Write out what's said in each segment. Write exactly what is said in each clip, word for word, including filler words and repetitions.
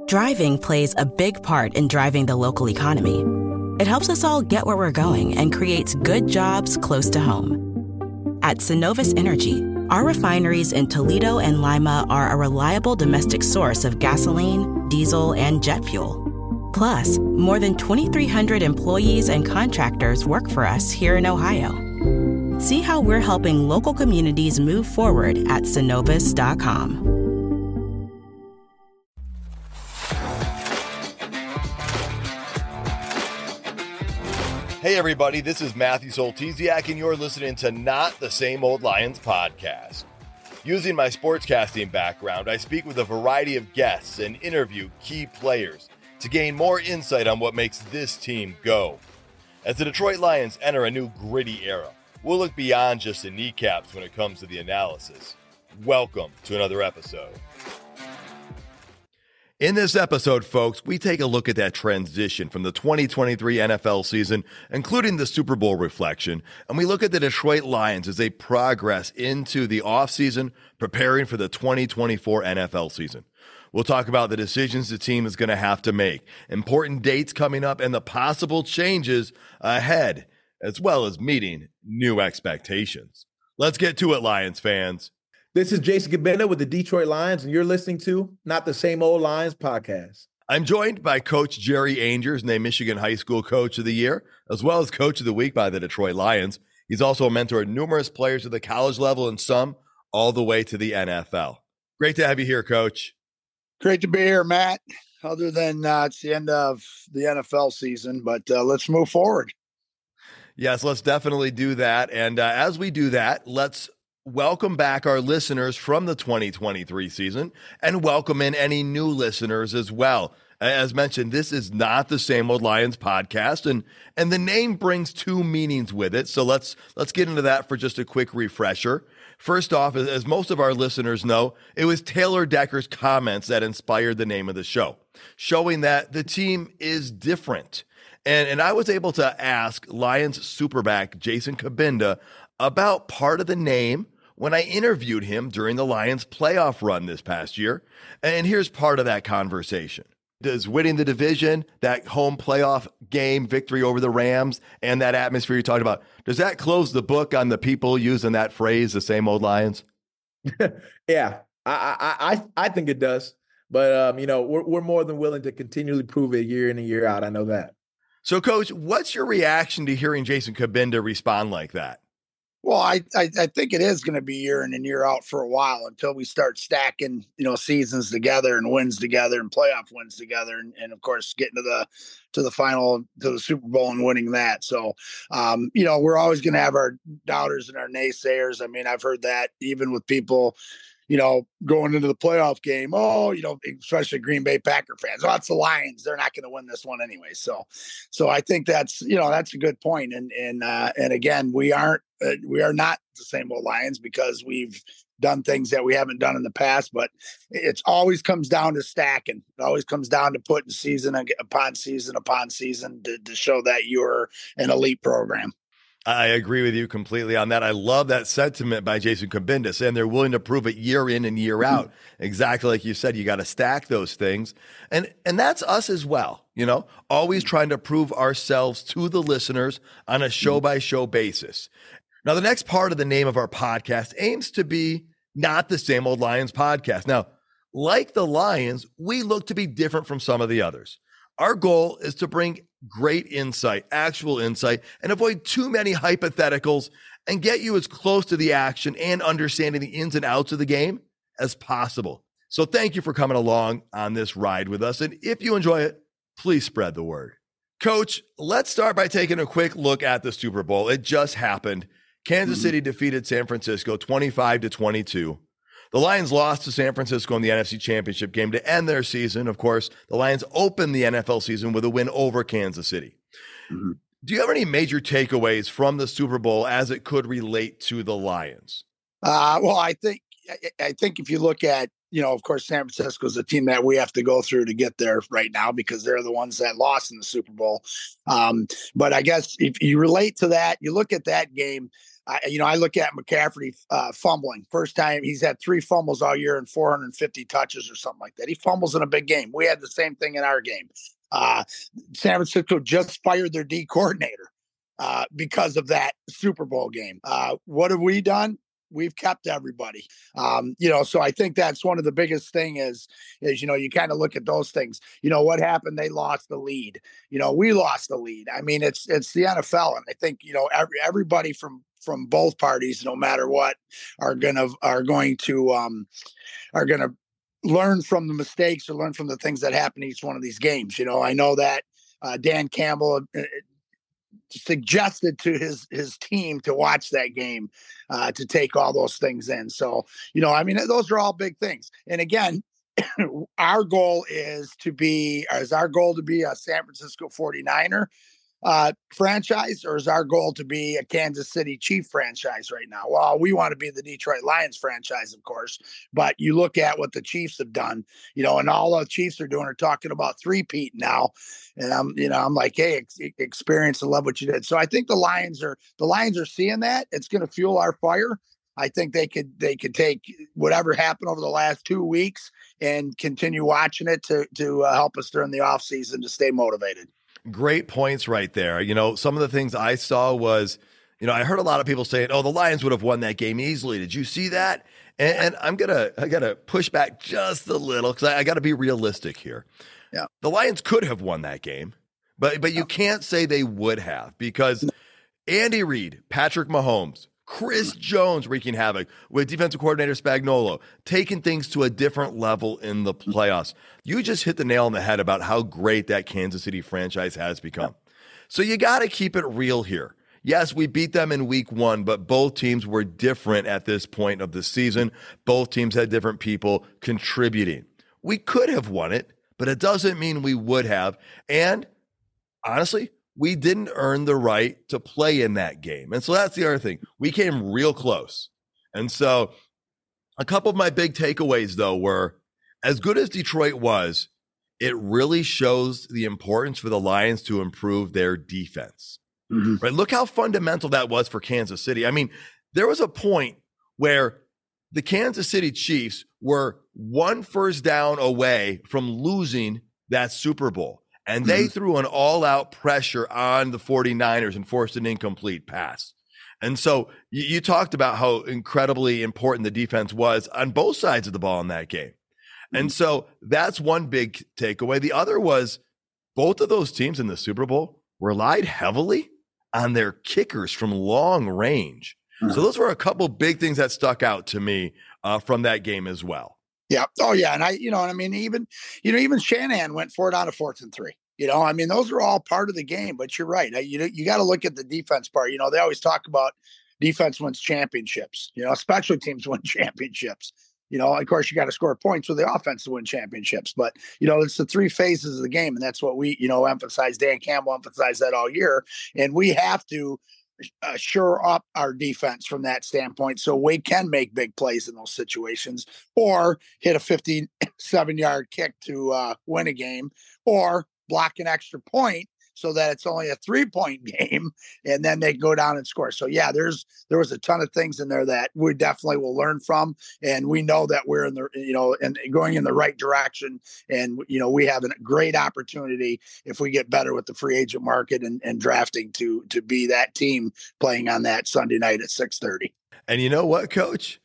Driving plays a big part in driving the local economy. It helps us all get where we're going and creates good jobs close to home. At Synovus Energy, our refineries in Toledo and Lima are a reliable domestic source of gasoline, diesel, and jet fuel. Plus, more than twenty-three hundred employees and contractors work for us here in Ohio. See how we're helping local communities move forward at synovus dot com. Hey everybody, this is Matthew Soltesiak, and you're listening to Not the Same Old Lions podcast. Using my sportscasting background, I speak with a variety of guests and interview key players to gain more insight on what makes this team go. As the Detroit Lions enter a new gritty era, we'll look beyond just the kneecaps when it comes to the analysis. Welcome to another episode. In this episode, folks, we take a look at that transition from the twenty twenty-three N F L season, including the Super Bowl reflection, and we look at the Detroit Lions as they progress into the offseason, preparing for the twenty twenty-four N F L season. We'll talk about the decisions the team is going to have to make, important dates coming up, and the possible changes ahead, as well as meeting new expectations. Let's get to it, Lions fans. This is Jason Kabinda with the Detroit Lions, and you're listening to Not the Same Old Lions podcast. I'm joined by Coach Jerry Angers, named Michigan High School Coach of the Year, as well as Coach of the Week by the Detroit Lions. He's also a mentor of numerous players at the college level and some all the way to the N F L. Great to have you here, Coach. Great to be here, Matt. Other than uh, it's the end of the N F L season, but uh, let's move forward. Yes, let's definitely do that. And uh, as we do that, let's welcome back our listeners from the twenty twenty-three season and welcome in any new listeners as well. As mentioned, this is Not the Same Old Lions podcast, and and the name brings two meanings with it. So let's let's get into that for just a quick refresher. First off, as most of our listeners know, it was Taylor Decker's comments that inspired the name of the show, showing that the team is different. And, and I was able to ask Lions superback Jason Kabinda about part of the name when I interviewed him during the Lions playoff run this past year. And here's part of that conversation. Does winning the division, that home playoff game victory over the Rams, and that atmosphere you talked about, does that close the book on the people using that phrase, the same old Lions? yeah, I, I I I think it does. But, um, you know, we're, we're more than willing to continually prove it year in and year out. I know that. So, Coach, what's your reaction to hearing Jason Kabinda respond like that? Well, I, I, I think it is going to be year in and year out for a while until we start stacking, you know, seasons together and wins together and playoff wins together. And, and of course, getting to the to the final, to the Super Bowl and winning that. So, um, you know, we're always going to have our doubters and our naysayers. I mean, I've heard that even with people, you know, going into the playoff game, oh, you know, especially Green Bay Packer fans. Oh, it's the Lions. They're not going to win this one anyway. So, so I think that's, you know, that's a good point. And, and, uh, and again, we aren't, uh, we are not the same old Lions because we've done things that we haven't done in the past, but it's always comes down to stacking. It always comes down to putting season upon season upon season to, to show that you're an elite program. I agree with you completely on that. I love that sentiment by Jason Kabinda, saying they're willing to prove it year in and year out. Exactly like you said, you got to stack those things. And and that's us as well, you know, always trying to prove ourselves to the listeners on a show-by-show basis. Now, the next part of the name of our podcast aims to be Not the Same Old Lions podcast. Now, like the Lions, we look to be different from some of the others. Our goal is to bring great insight, actual insight, and avoid too many hypotheticals and get you as close to the action and understanding the ins and outs of the game as possible. So thank you for coming along on this ride with us. And if you enjoy it, please spread the word. Coach, let's start by taking a quick look at the Super Bowl. It just happened. Kansas City defeated San Francisco twenty-five to twenty-two. The Lions lost to San Francisco in the N F C Championship game to end their season. Of course, the Lions opened the N F L season with a win over Kansas City. Mm-hmm. Do you have any major takeaways from the Super Bowl as it could relate to the Lions? Uh, well, I think I think if you look at, you know, of course, San Francisco is a team that we have to go through to get there right now because they're the ones that lost in the Super Bowl. Um, but I guess if you relate to that, you look at that game. I, you know, I look at McCaffrey uh, fumbling. First time he's had three fumbles all year and four hundred fifty touches or something like that. He fumbles in a big game. We had the same thing in our game. Uh, San Francisco just fired their D coordinator uh, because of that Super Bowl game. Uh, what have we done? We've kept everybody, um, you know, so I think that's one of the biggest thing is, is, you know, you kind of look at those things, you know, what happened? They lost the lead, you know, we lost the lead. I mean, it's, it's the N F L. And I think, you know, every, everybody from, from both parties, no matter what, are going to, are going to, um, are going to learn from the mistakes or learn from the things that happen in each one of these games. You know, I know that uh, Dan Campbell uh, suggested to his his team to watch that game, uh, to take all those things in. So, you know, I mean, those are all big things. And again, our goal is to be, is our goal to be a San Francisco forty-niner uh, franchise, or is our goal to be a Kansas City Chief franchise right now? Well, we want to be the Detroit Lions franchise, of course, but you look at what the Chiefs have done, you know, and all the Chiefs are doing are talking about three-peat now. And I'm, you know, I'm like, hey, ex- experience and love what you did. So I think the Lions are, the Lions are seeing that. It's going to fuel our fire. I think they could, they could take whatever happened over the last two weeks and continue watching it to, to uh, help us during the off season to stay motivated. Great points right there. You know, some of the things I saw was, you know, I heard a lot of people saying, oh, the Lions would have won that game easily. Did you see that? And, and I'm going to, I got to push back just a little because I, I got to be realistic here. Yeah. The Lions could have won that game, but, but you can't say they would have because Andy Reid, Patrick Mahomes, Chris Jones wreaking havoc with defensive coordinator Spagnuolo, taking things to a different level in the playoffs. You just hit the nail on the head about how great that Kansas City franchise has become. So you got to keep it real here. Yes, we beat them in week one, but both teams were different at this point of the season. Both teams had different people contributing. We could have won it, but it doesn't mean we would have. And honestly, we didn't earn the right to play in that game. And so that's the other thing. We came real close. And so a couple of my big takeaways, though, were as good as Detroit was, it really shows the importance for the Lions to improve their defense. Mm-hmm. Right? Look how fundamental that was for Kansas City. I mean, there was a point where the Kansas City Chiefs were one first down away from losing that Super Bowl. And they mm-hmm. threw an all-out pressure on the forty-niners and forced an incomplete pass. And so you, you talked about how incredibly important the defense was on both sides of the ball in that game. Mm-hmm. And so that's one big takeaway. The other was both of those teams in the Super Bowl relied heavily on their kickers from long range. Mm-hmm. So those were a couple big things that stuck out to me uh, from that game as well. Yeah. Oh, yeah. And I, you know, and I mean, even, you know, even Shanahan went for it on a fourth and three. You know, I mean, those are all part of the game. But you're right. You you got to look at the defense part. You know, they always talk about defense wins championships. You know, special teams win championships. You know, of course, you got to score points with the offense to win championships. But, you know, it's the three phases of the game. And that's what we, you know, emphasize. Dan Campbell emphasized that all year. And we have to Uh, shore up our defense from that standpoint so we can make big plays in those situations or hit a fifty-seven yard kick to uh, win a game or block an extra point so that it's only a three point game and then they go down and score. So yeah, there's, there was a ton of things in there that we definitely will learn from. And we know that we're in the, you know, and going in the right direction. And, you know, we have a great opportunity if we get better with the free agent market and, and drafting to, to be that team playing on that Sunday night at six thirty. And you know what, Coach?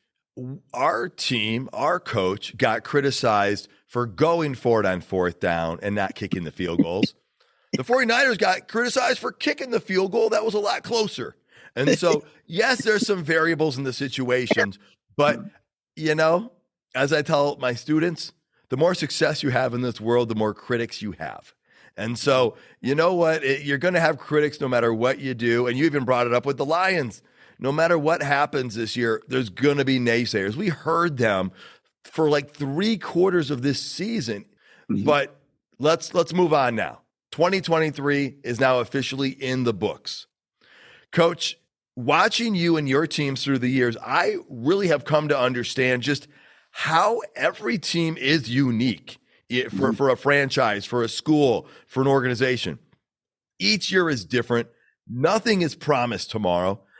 Our team, our coach got criticized for going for it on fourth down and not kicking the field goals. The forty-niners got criticized for kicking the field goal. That was a lot closer. And so, yes, there's some variables in the situations, but, you know, as I tell my students, the more success you have in this world, the more critics you have. And so, you know what? It, you're going to have critics no matter what you do. And you even brought it up with the Lions. No matter what happens this year, there's going to be naysayers. We heard them for like three quarters of this season. Mm-hmm. But let's let's move on now. twenty twenty-three is now officially in the books. Coach, watching you and your teams through the years, I really have come to understand just how every team is unique for, for a franchise, for a school, for an organization. Each year is different. Nothing is promised tomorrow.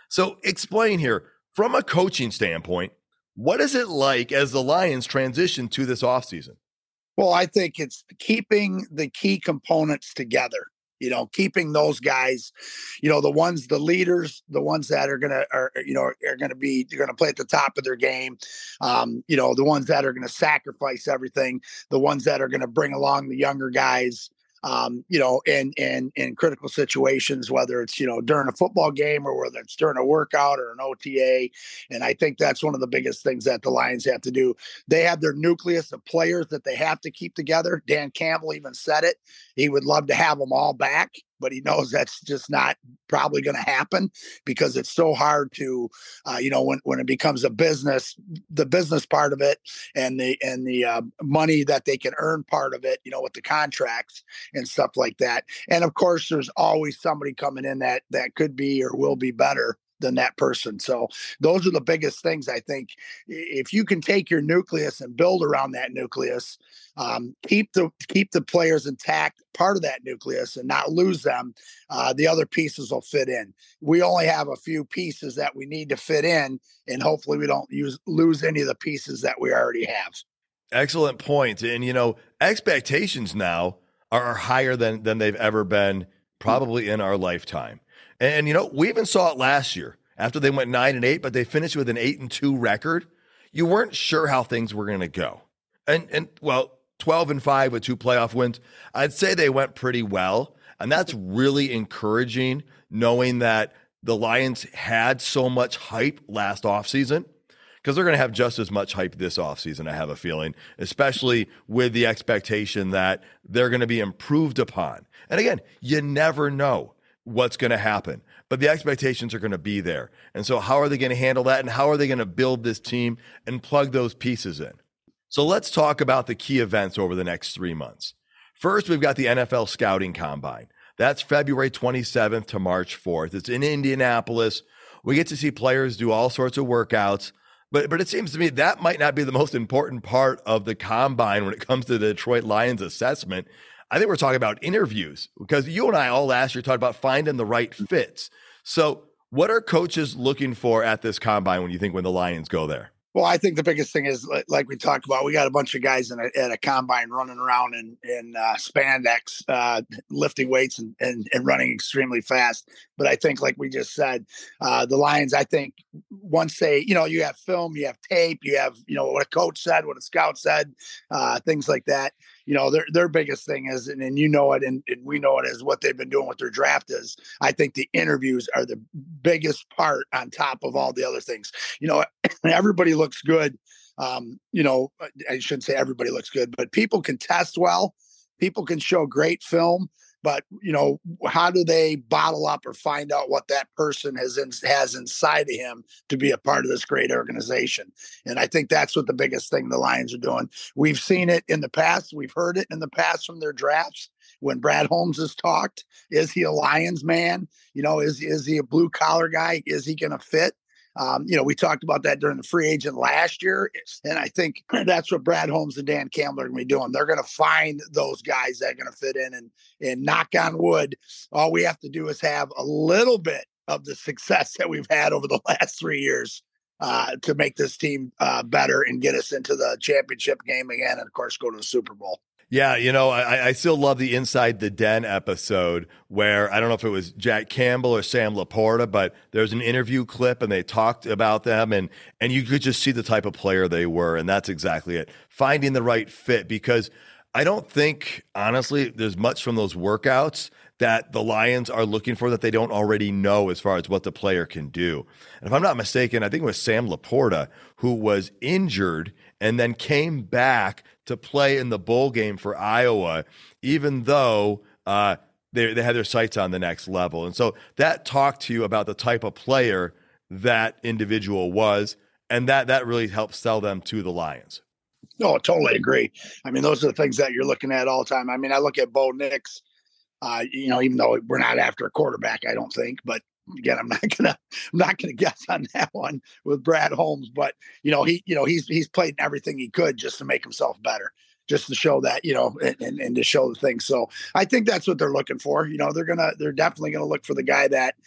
So explain here, from a coaching standpoint, what is it like as the Lions transition to this offseason? Well, I think it's keeping the key components together. You know, keeping those guys, you know, the ones, the leaders, the ones that are going to, are, you know, are going to be, they're going to play at the top of their game. Um, you know, the ones that are going to sacrifice everything, the ones that are going to bring along the younger guys, um, you know, in, in, in critical situations, whether it's, you know, during a football game or whether it's during a workout or an O T A. And I think that's one of the biggest things that the Lions have to do. They have their nucleus of players that they have to keep together. Dan Campbell even said it. He would love to have them all back, but he knows that's just not probably going to happen because it's so hard to, uh, you know, when, when it becomes a business, the business part of it and the, and the uh, money that they can earn part of it, you know, with the contracts and stuff like that. And of course, there's always somebody coming in that, that could be or will be better than that person. So those are the biggest things. I think if you can take your nucleus and build around that nucleus, um, keep the, keep the players intact, part of that nucleus and not lose them. Uh, the other pieces will fit in. We only have a few pieces that we need to fit in, and hopefully we don't use, lose any of the pieces that we already have. Excellent point. And, you know, expectations now are higher than, than they've ever been probably in our lifetime. And, and, you know, we even saw it last year after they went nine and eight, but they finished with an eight and two record. You weren't sure how things were going to go. And, and well, twelve and five with two playoff wins, I'd say they went pretty well. And that's really encouraging, knowing that the Lions had so much hype last offseason, because they're going to have just as much hype this offseason, I have a feeling, especially with the expectation that they're going to be improved upon. And again, you never know what's going to happen, but the expectations are going to be there. And so how are they going to handle that? And how are they going to build this team and plug those pieces in? So let's talk about the key events over the next three months. First, we've got the N F L Scouting Combine. That's February twenty-seventh to March fourth. It's in Indianapolis. We get to see players do all sorts of workouts, but, but it seems to me that might not be the most important part of the combine when it comes to the Detroit Lions assessment. I think we're talking about interviews, because you and I all last year talked about finding the right fits. So what are coaches looking for at this combine when you think when the Lions go there? Well, I think the biggest thing is, like we talked about, we got a bunch of guys in a, at a combine running around in, in uh, spandex, uh, lifting weights and, and, and running extremely fast. But I think, like we just said, uh, the Lions, I think once they, you know, you have film, you have tape, you have, you know, what a coach said, what a scout said, uh, things like that. You know, their their biggest thing is, and, and you know it, and, and we know it, is what they've been doing with their draft is. I think the interviews are the biggest part on top of all the other things. You know, everybody looks good. Um, you know, I shouldn't say everybody looks good, but people can test well. People can show great film. But, you know, how do they bottle up or find out what that person has in, has inside of him to be a part of this great organization? And I think that's what the biggest thing the Lions are doing. We've seen it in the past. We've heard it in the past from their drafts. When Brad Holmes has talked, is he a Lions man? You know, is, is he a blue collar guy? Is he going to fit? Um, you know, we talked about that during the free agent last year. And I think that's what Brad Holmes and Dan Campbell are going to be doing. They're going to find those guys that are going to fit in, and, and knock on wood. All we have to do is have a little bit of the success that we've had over the last three years uh, to make this team uh, better and get us into the championship game again. And of course, go to the Super Bowl. Yeah, you know, I, I still love the Inside the Den episode where, I don't know if it was Jack Campbell or Sam Laporta, but there's an interview clip and they talked about them, and and you could just see the type of player they were, and that's exactly it. Finding the right fit, because I don't think, honestly, there's much from those workouts that the Lions are looking for that they don't already know as far as what the player can do. And if I'm not mistaken, I think it was Sam Laporta who was injured and then came back to play in the bowl game for Iowa, even though uh, they, they had their sights on the next level. And so that talked to you about the type of player that individual was, and that that really helped sell them to the Lions. No, I totally agree. I mean, those are the things that you're looking at all the time. I mean, I look at Bo Nix, uh, you know, even though we're not after a quarterback, I don't think, but again, I'm not gonna, I'm not gonna guess on that one with Brad Holmes. But you know, he, you know, he's he's played in everything he could just to make himself better, just to show that, you know, and, and, and to show the thing. So I think that's what they're looking for. You know, they're gonna, they're definitely gonna look for the guy that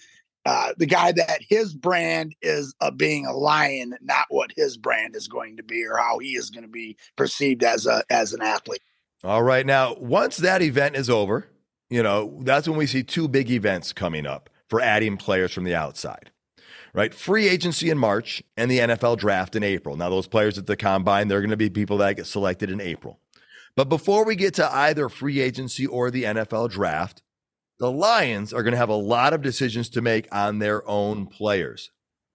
uh, the guy that his brand is of being a Lion, not what his brand is going to be or how he is going to be perceived as a as an athlete. All right. Now, once that event is over, you know, that's when we see two big events coming up for adding players from the outside, right? Free agency in March and the N F L draft in April. Now, those players at the combine, they're going to be people that get selected in April. But before we get to either free agency or the N F L draft, the Lions are going to have a lot of decisions to make on their own players.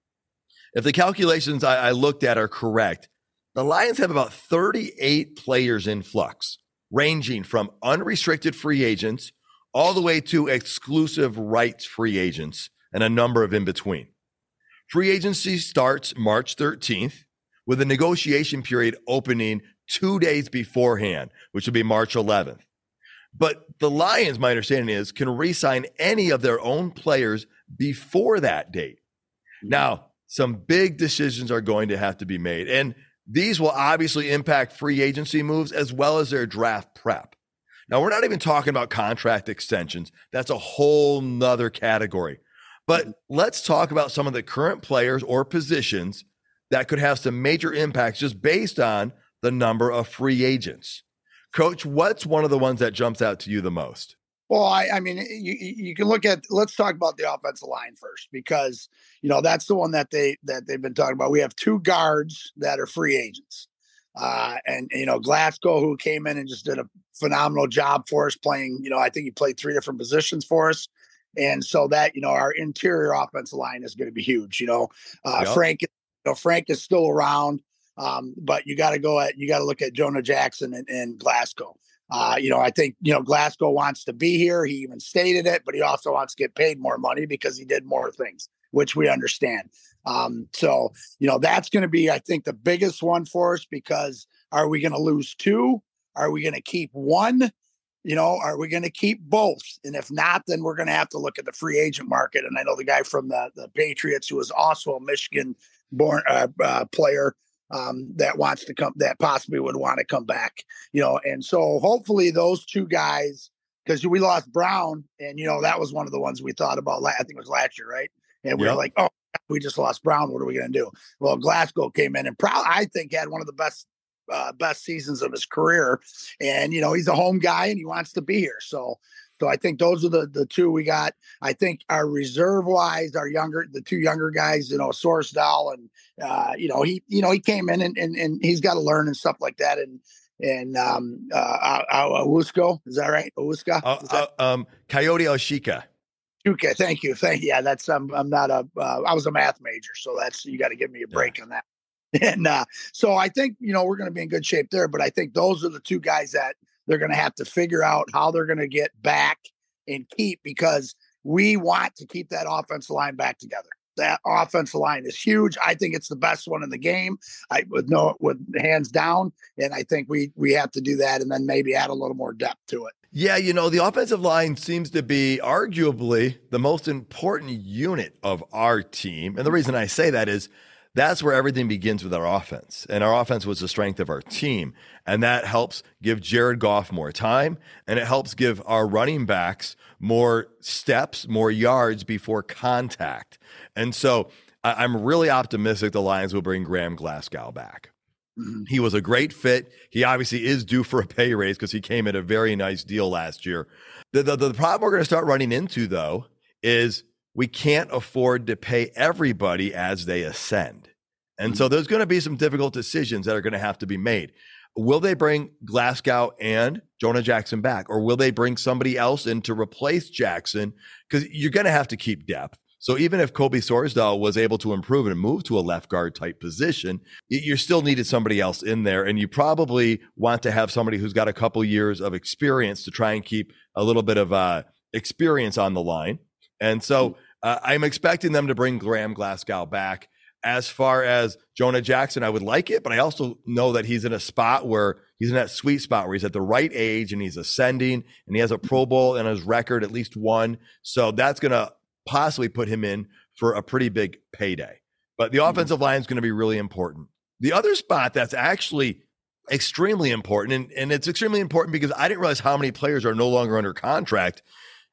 If the calculations I, I looked at are correct, the Lions have about thirty-eight players in flux, ranging from unrestricted free agents all the way to exclusive rights free agents and a number of in between. Free agency starts March thirteenth with a negotiation period opening two days beforehand, which will be March eleventh. But the Lions, my understanding is, can re-sign any of their own players before that date. Now, some big decisions are going to have to be made, and these will obviously impact free agency moves as well as their draft prep. Now, we're not even talking about contract extensions. That's a whole nother category. But let's talk about some of the current players or positions that could have some major impacts just based on the number of free agents. Coach, what's one of the ones that jumps out to you the most? Well, I, I mean, you you can look at, let's talk about the offensive line first, because, you know, that's the one that they, that they've been talking about. We have two guards that are free agents. Uh, and, you know, Glasgow, who came in and just did a phenomenal job for us playing, you know, I think he played three different positions for us. And so that, you know, our interior offensive line is going to be huge. You know, uh, yep. Frank, you know, Frank is still around. Um, but you got to go at, you got to look at Jonah Jackson and, and Glasgow. Uh, you know, I think, you know, Glasgow wants to be here. He even stated it, but he also wants to get paid more money because he did more things, which we understand. Um, so, you know, that's going to be, I think, the biggest one for us, because are we going to lose two? Are we going to keep one? You know, are we going to keep both? And if not, then we're going to have to look at the free agent market. And I know the guy from the, the Patriots, who was also a Michigan born uh, uh, player, um, that wants to come, that possibly would want to come back, you know, and so hopefully those two guys, because we lost Brown, and, you know, that was one of the ones we thought about, I think it was last year, right? And we yep. were like, oh, we just lost Brown. What are we going to do? Well, Glasgow came in and probably, I think, had one of the best, uh, best seasons of his career. And, you know, he's a home guy and he wants to be here. So, So I think those are the, the two we got. I think our reserve wise, our younger, the two younger guys, you know, Sorsdal and, uh, you know, he, you know, he came in and, and, and he's got to learn and stuff like that. And, and, um, uh, Owusko, is that right? Owuska? Uh, that- uh, um, Coyote Oshika. Okay. Thank you. Thank you. Yeah. That's, um, I'm not a, uh, I was a math major, so that's, you got to give me a break yeah. on that. And, uh, so I think, you know, we're going to be in good shape there, but I think those are the two guys that they're going to have to figure out how they're going to get back and keep, because we want to keep that offensive line back together. That offensive line is huge. I think it's the best one in the game. I would know it with hands down. And I think we, we have to do that, and then maybe add a little more depth to it. Yeah. You know, the offensive line seems to be arguably the most important unit of our team. And the reason I say that is that's where everything begins with our offense. And our offense was the strength of our team. And that helps give Jared Goff more time. And it helps give our running backs more steps, more yards before contact. And so I'm really optimistic the Lions will bring Graham Glasgow back. Mm-hmm. He was a great fit. He obviously is due for a pay raise because he came at a very nice deal last year. The, the, the problem we're going to start running into, though, is we can't afford to pay everybody as they ascend. And so there's going to be some difficult decisions that are going to have to be made. Will they bring Glasgow and Jonah Jackson back, or will they bring somebody else in to replace Jackson? Because you're going to have to keep depth. So even if Kobe Sorsdal was able to improve and move to a left guard type position, you still needed somebody else in there. And you probably want to have somebody who's got a couple years of experience to try and keep a little bit of uh, experience on the line. And so uh, I'm expecting them to bring Graham Glasgow back. As far as Jonah Jackson, I would like it, but I also know that he's in a spot where he's in that sweet spot where he's at the right age and he's ascending, and he has a Pro Bowl in his record, at least one. So that's going to possibly put him in for a pretty big payday. But the offensive line is going to be really important. The other spot that's actually extremely important, and, and it's extremely important because I didn't realize how many players are no longer under contract,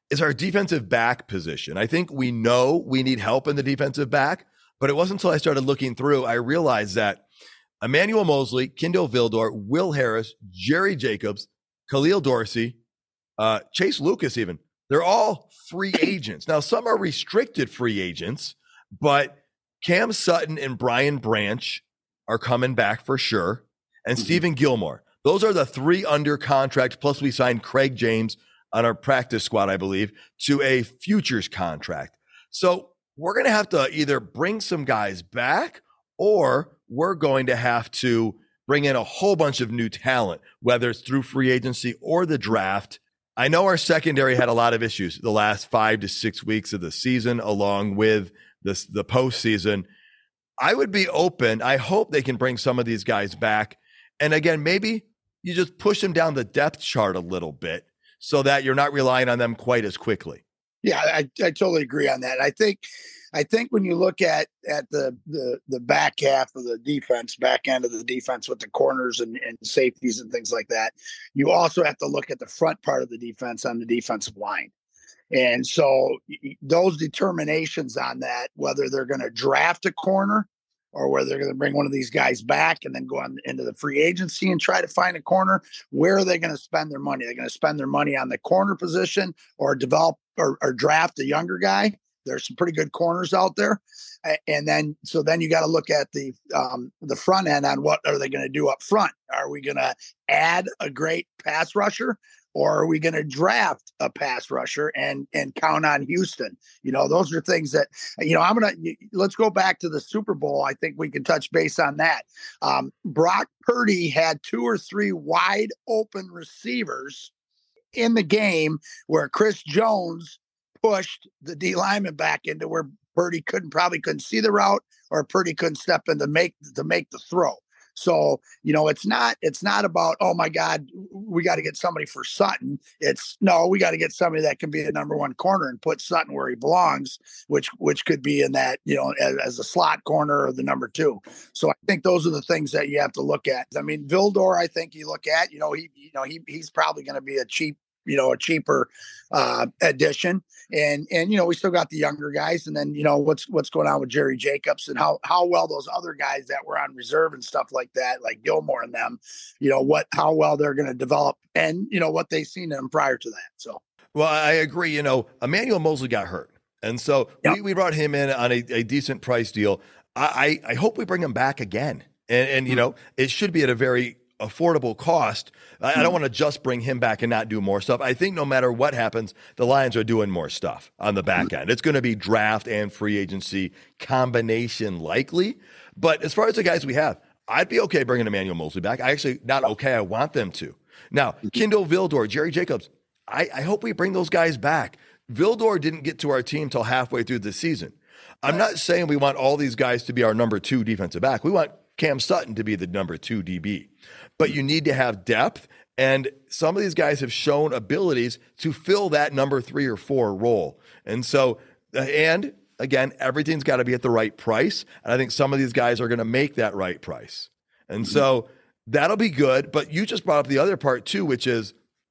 is our defensive back position. I think we know we need help in the defensive back, but it wasn't until I started looking through, I realized that Emmanuel Moseley, Kindle Vildor, Will Harris, Jerry Jacobs, Khalil Dorsey, uh, Chase Lucas even, they're all free agents. Now, some are restricted free agents, but Cam Sutton and Brian Branch are coming back for sure, and mm-hmm. Stephen Gilmore. Those are the three under contract, plus we signed Craig James on our practice squad, I believe, to a futures contract. So we're going to have to either bring some guys back or we're going to have to bring in a whole bunch of new talent, whether it's through free agency or the draft. I know our secondary had a lot of issues the last five to six weeks of the season, along with this, the postseason. I would be open. I hope they can bring some of these guys back. And again, maybe you just push them down the depth chart a little bit so that you're not relying on them quite as quickly. Yeah, I, I totally agree on that. I think I think when you look at at the, the the back half of the defense, back end of the defense with the corners and, and safeties and things like that, you also have to look at the front part of the defense on the defensive line. And so those determinations on that, whether they're going to draft a corner or whether they're going to bring one of these guys back and then go on into the free agency and try to find a corner, where are they going to spend their money? They're going to spend their money on the corner position or develop or, or draft a younger guy. There's some pretty good corners out there. And then, so then you got to look at the, um, the front end on what are they going to do up front? Are we going to add a great pass rusher? Or are we going to draft a pass rusher and and count on Houston? You know, those are things that, you know, I'm going to, let's go back to the Super Bowl. I think we can touch base on that. Um, Brock Purdy had two or three wide open receivers in the game where Chris Jones pushed the D lineman back into where Purdy couldn't, probably couldn't see the route, or Purdy couldn't step in to make, to make the throw. So, you know, it's not, it's not about, oh my God, we got to get somebody for Sutton. It's no, we got to get somebody that can be the number one corner and put Sutton where he belongs, which, which could be in that, you know, as, as a slot corner or the number two. So I think those are the things that you have to look at. I mean, Vildor, I think you look at, you know, he, you know, he, he's probably going to be a cheap, you know, a cheaper uh, addition. And, and, you know, we still got the younger guys, and then, you know, what's, what's going on with Jerry Jacobs and how, how well those other guys that were on reserve and stuff like that, like Gilmore and them, you know, what, how well they're going to develop and, you know, what they've seen in them prior to that. So, well, I agree. You know, Emmanuel Moseley got hurt. And so yep. we, we brought him in on a, a decent price deal. I, I, I hope we bring him back again. And, and, you mm-hmm. know, it should be at a very affordable cost. I, I don't want to just bring him back and not do more stuff. I think no matter what happens, the Lions are doing more stuff on the back end. It's going to be draft and free agency combination likely. But as far as the guys we have, I'd be okay bringing Emmanuel Moseley back. I actually, not okay, I want them to. Now, Kindle Vildor, Jerry Jacobs, I, I hope we bring those guys back. Vildor didn't get to our team till halfway through the season. I'm not saying we want all these guys to be our number two defensive back. We want Cam Sutton to be the number two D B. But you need to have depth, and some of these guys have shown abilities to fill that number three or four role. And so, and again, everything's got to be at the right price, and I think some of these guys are going to make that right price. And mm-hmm. so that'll be good, but you just brought up the other part too, which is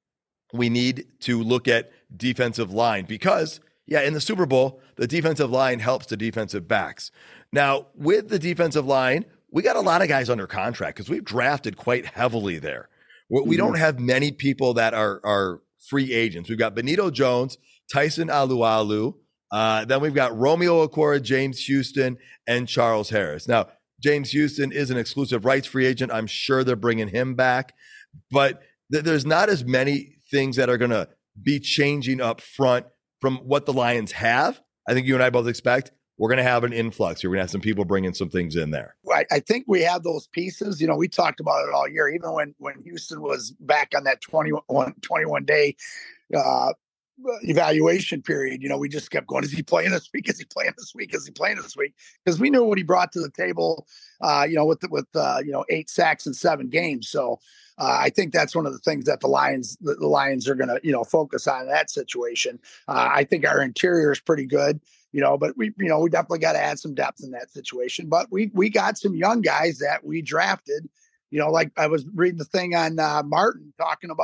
we need to look at defensive line because, yeah, in the Super Bowl, the defensive line helps the defensive backs. Now, with the defensive line, we got a lot of guys under contract because we've drafted quite heavily there. We mm-hmm. don't have many people that are, are free agents. We've got Benito Jones, Tyson Alualu. Uh, then we've got Romeo Okwara, James Houston, and Charles Harris. Now, James Houston is an exclusive rights free agent. I'm sure they're bringing him back. But th- there's not as many things that are going to be changing up front from what the Lions have. I think you and I both expect. We're going to have an influx. We're going to have some people bringing some things in there. I, I think we have those pieces. You know, we talked about it all year, even when, when Houston was back on that twenty-one, twenty-one day uh, evaluation period. You know, we just kept going, is he playing this week? Is he playing this week? Is he playing this week? Because we knew what he brought to the table, uh, you know, with, the, with uh, you know, eight sacks in seven games. So uh, I think that's one of the things that the Lions, the, the Lions are going to, you know, focus on in that situation. Uh, I think our interior is pretty good. You know, but we, you know, we definitely got to add some depth in that situation. But we we got some young guys that we drafted. You know, like I was reading the thing on uh, Martin talking about,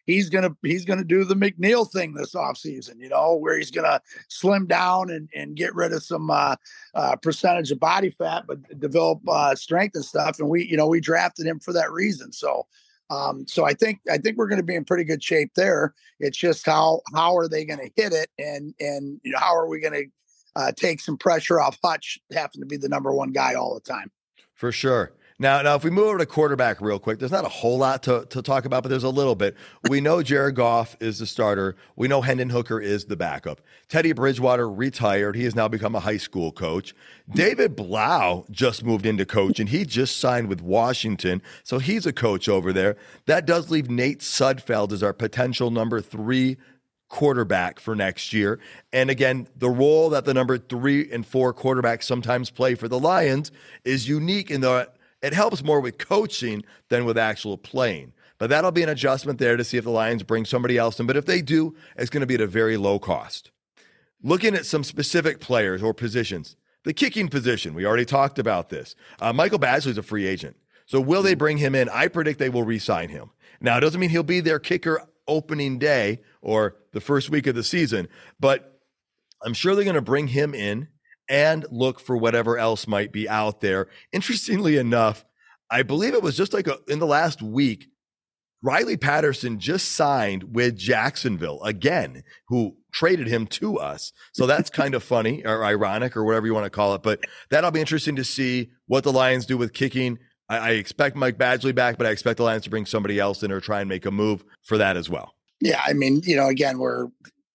he's going to, he's going to do the McNeil thing this offseason, you know, where he's going to slim down and, and get rid of some uh, uh, percentage of body fat, but develop uh, strength and stuff. And we, you know, we drafted him for that reason. So, um, so I think, I think we're going to be in pretty good shape there. It's just how, how are they going to hit it? And, and, you know, how are we going to uh, take some pressure off Hutch having to be the number one guy all the time? For sure. Now, now, if we move over to quarterback real quick, there's not a whole lot to, to talk about, but there's a little bit. We know Jared Goff is the starter. We know Hendon Hooker is the backup. Teddy Bridgewater retired. He has now become a high school coach. David Blau just moved into coach, and he just signed with Washington, so he's a coach over there. That does leave Nate Sudfeld as our potential number three quarterback for next year. And again, the role that the number three and four quarterbacks sometimes play for the Lions is unique in the it helps more with coaching than with actual playing. But that'll be an adjustment there to see if the Lions bring somebody else in. But if they do, it's going to be at a very low cost. Looking at some specific players or positions, the kicking position, we already talked about this. Uh, Michael Badgley's a free agent. So will they bring him in? I predict they will re-sign him. Now, it doesn't mean he'll be their kicker opening day or the first week of the season, but I'm sure they're going to bring him in and look for whatever else might be out there. Interestingly enough, I believe it was just like a, in the last week, Riley Patterson just signed with Jacksonville again, who traded him to us. So that's kind of funny or ironic or whatever you want to call it. But that'll be interesting to see what the Lions do with kicking. I, I expect Mike Badgley back, but I expect the Lions to bring somebody else in or try and make a move for that as well. Yeah, I mean, you know, again, we're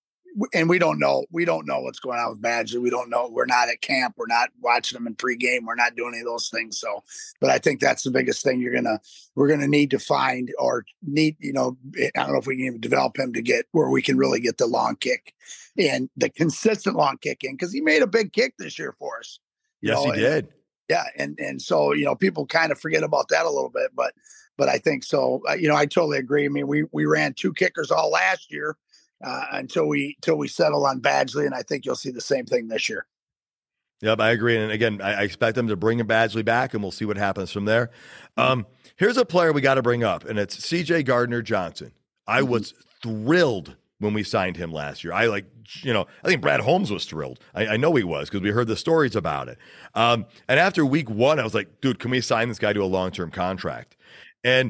and we don't know. We don't know what's going on with Badgley. We don't know. We're not at camp. We're not watching them in pregame. We're not doing any of those things. So, but I think that's the biggest thing you're gonna we're gonna need to find or need. You know, I don't know if we can even develop him to get where we can really get the long kick and the consistent long kick in because he made a big kick this year for us. Yes, know, he and, did. Yeah, and and so you know people kind of forget about that a little bit, but but I think so. Uh, you know, I totally agree. I mean, we we ran two kickers all last year. Uh, until we until we settle on Badgley, and I think you'll see the same thing this year. Yep, I agree. And again, I, I expect them to bring Badgley back, and we'll see what happens from there. Um, here's a player we got to bring up, and it's C J Gardner-Johnson. I mm-hmm. was thrilled when we signed him last year. I like, you know, I think Brad Holmes was thrilled. I, I know he was because we heard the stories about it. Um, and after week one, I was like, dude, can we sign this guy to a long-term contract? And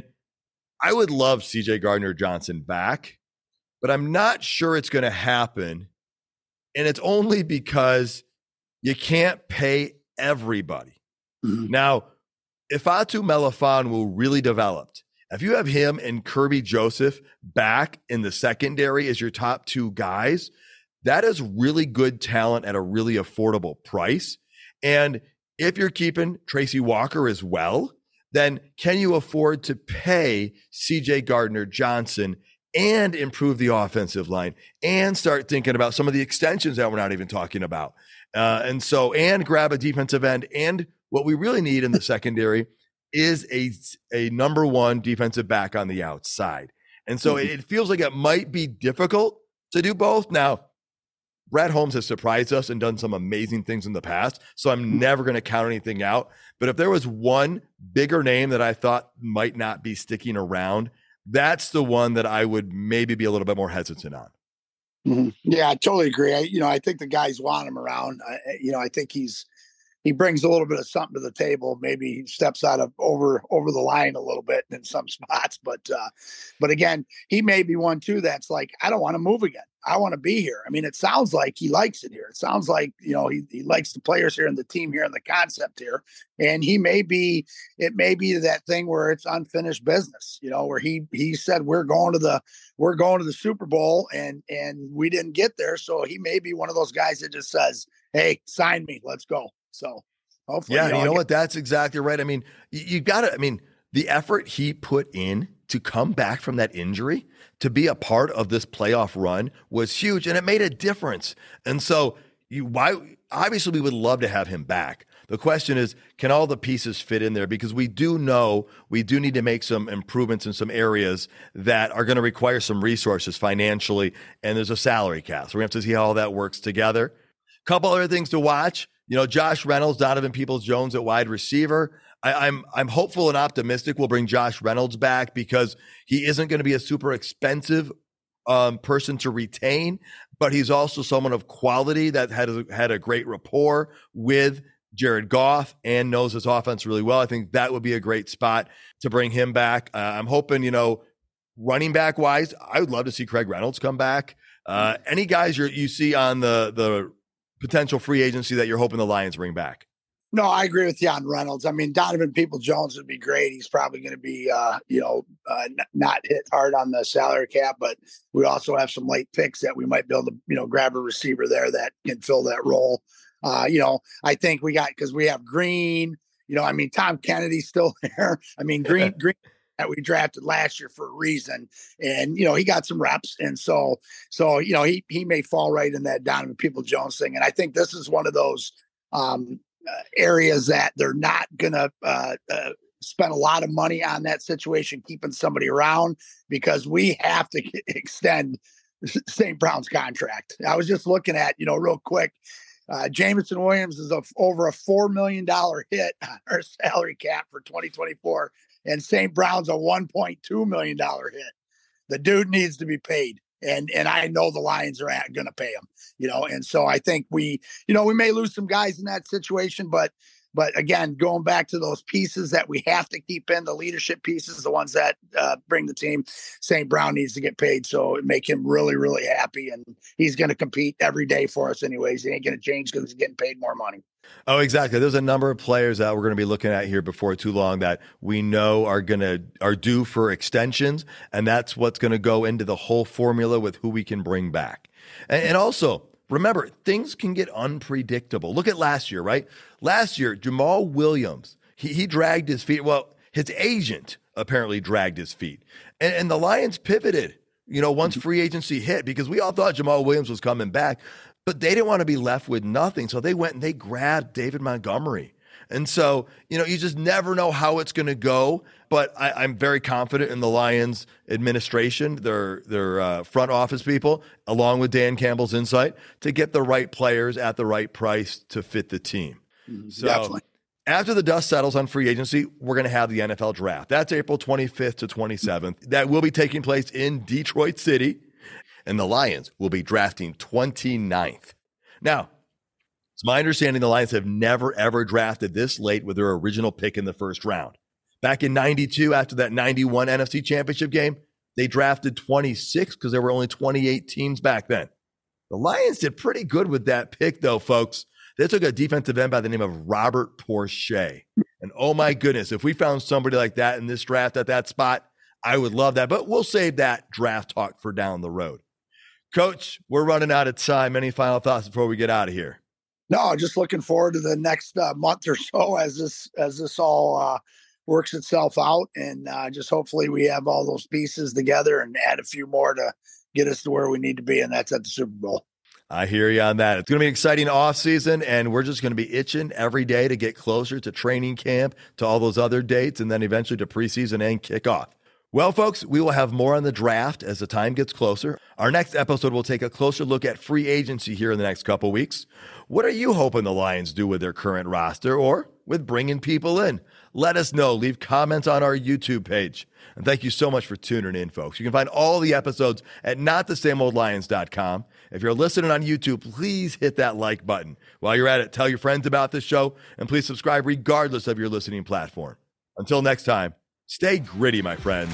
I would love C J Gardner-Johnson back. But I'm not sure it's going to happen. And it's only because you can't pay everybody. Mm-hmm. Now, if Atu Melifonwu really developed, if you have him and Kirby Joseph back in the secondary as your top two guys, that is really good talent at a really affordable price. And if you're keeping Tracy Walker as well, then can you afford to pay C J Gardner-Johnson and improve the offensive line and start thinking about some of the extensions that we're not even talking about. Uh, and so, and grab a defensive end. And what we really need in the secondary is a, a number one defensive back on the outside. And so mm-hmm. it, it feels like it might be difficult to do both. Now, Brad Holmes has surprised us and done some amazing things in the past. So I'm never going to count anything out. But if there was one bigger name that I thought might not be sticking around, that's the one that I would maybe be a little bit more hesitant on. Mm-hmm. Yeah, I totally agree. I, you know, I think the guys want him around. I, you know, I think he's he brings a little bit of something to the table. Maybe he steps out of over over the line a little bit in some spots, but uh, but again, he may be one too. That's like, I don't want to move again. I want to be here. I mean, it sounds like he likes it here. It sounds like, you know, he, he likes the players here and the team here and the concept here. And he may be, it may be that thing where it's unfinished business, you know, where he, he said, we're going to the, we're going to the Super Bowl and, and we didn't get there. So he may be one of those guys that just says, hey, sign me, let's go. So hopefully, yeah, you know, you know what? That's exactly right. I mean, you, you gotta, I mean, the effort he put in to come back from that injury, to be a part of this playoff run was huge, and it made a difference. And so you, why, obviously we would love to have him back. The question is, can all the pieces fit in there? Because we do know we do need to make some improvements in some areas that are going to require some resources financially, and there's a salary cap. So we have to see how all that works together. Couple other things to watch. You know, Josh Reynolds, Donovan Peoples-Jones at wide receiver. I, I'm I'm hopeful and optimistic we'll bring Josh Reynolds back because he isn't going to be a super expensive um, person to retain, but he's also someone of quality that had a, had a great rapport with Jared Goff and knows his offense really well. I think that would be a great spot to bring him back. Uh, I'm hoping, you know, running back wise, I would love to see Craig Reynolds come back. Uh, any guys you're, you see on the the potential free agency that you're hoping the Lions bring back? No, I agree with you on Reynolds. I mean, Donovan Peoples-Jones would be great. He's probably going to be, uh, you know, uh, n- not hit hard on the salary cap, but we also have some late picks that we might be able to, you know, grab a receiver there that can fill that role. Uh, you know, I think we got, because we have Green, you know, I mean, Tom Kennedy's still there. I mean, Green, Green that we drafted last year for a reason. And, you know, he got some reps. And so, so, you know, he, he may fall right in that Donovan Peoples-Jones thing. And I think this is one of those, um, Uh, areas that they're not going to uh, uh, spend a lot of money on that situation, keeping somebody around, because we have to get, extend Saint Brown's contract. I was just looking at, you know, real quick, uh, Jameson Williams is a, over a four million dollars hit on our salary cap for twenty twenty-four, and Saint Brown's a one point two million dollars hit. The dude needs to be paid. And and I know the Lions are going to pay him, you know, and so I think we, you know, we may lose some guys in that situation, but but again, going back to those pieces that we have to keep in, the leadership pieces, the ones that uh, bring the team, Saint Brown needs to get paid, so it make him really, really happy, and he's going to compete every day for us anyways. He ain't going to change because he's getting paid more money. Oh, exactly. There's a number of players that we're going to be looking at here before too long that we know are going to are due for extensions, and that's what's going to go into the whole formula with who we can bring back. And, and also, remember, things can get unpredictable. Look at last year, right? Last year, Jamal Williams, he, he dragged his feet. Well, his agent apparently dragged his feet. And, and the Lions pivoted, you know, once free agency hit, because we all thought Jamal Williams was coming back. But they didn't want to be left with nothing. So they went and they grabbed David Montgomery. And so, you know, you just never know how it's going to go. But I, I'm very confident in the Lions administration, their their uh, front office people, along with Dan Campbell's insight, to get the right players at the right price to fit the team. Mm-hmm. So Definitely. After the dust settles on free agency, we're going to have the N F L draft. That's April twenty-fifth to twenty-seventh. That will be taking place in Detroit City. And the Lions will be drafting twenty-ninth. Now, it's my understanding the Lions have never, ever drafted this late with their original pick in the first round. Back in ninety-two, after that ninety-one N F C Championship game, they drafted twenty-six because there were only twenty-eight teams back then. The Lions did pretty good with that pick, though, folks. They took a defensive end by the name of Robert Porcher. And oh, my goodness, if we found somebody like that in this draft at that spot, I would love that. But we'll save that draft talk for down the road. Coach, we're running out of time. Any final thoughts before we get out of here? No, just looking forward to the next uh, month or so as this as this all uh, works itself out, and uh, just hopefully we have all those pieces together and add a few more to get us to where we need to be, and that's at the Super Bowl. I hear you on that. It's going to be an exciting offseason, and we're just going to be itching every day to get closer to training camp, to all those other dates, and then eventually to preseason and kickoff. Well, folks, we will have more on the draft as the time gets closer. Our next episode will take a closer look at free agency here in the next couple weeks. What are you hoping the Lions do with their current roster or with bringing people in? Let us know. Leave comments on our YouTube page. And thank you so much for tuning in, folks. You can find all the episodes at not the same old lions dot com. If you're listening on YouTube, please hit that like button. While you're at it, tell your friends about this show, and please subscribe regardless of your listening platform. Until next time, stay gritty, my friends.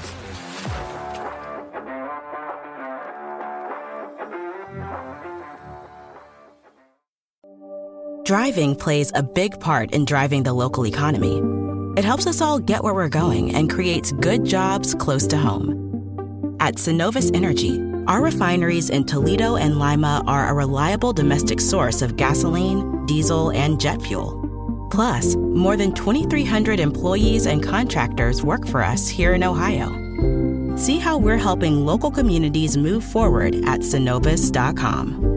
Driving plays a big part in driving the local economy. It helps us all get where we're going and creates good jobs close to home. At Synovus Energy, our refineries in Toledo and Lima are a reliable domestic source of gasoline, diesel, and jet fuel. Plus, more than twenty-three hundred employees and contractors work for us here in Ohio. See how we're helping local communities move forward at synovus dot com.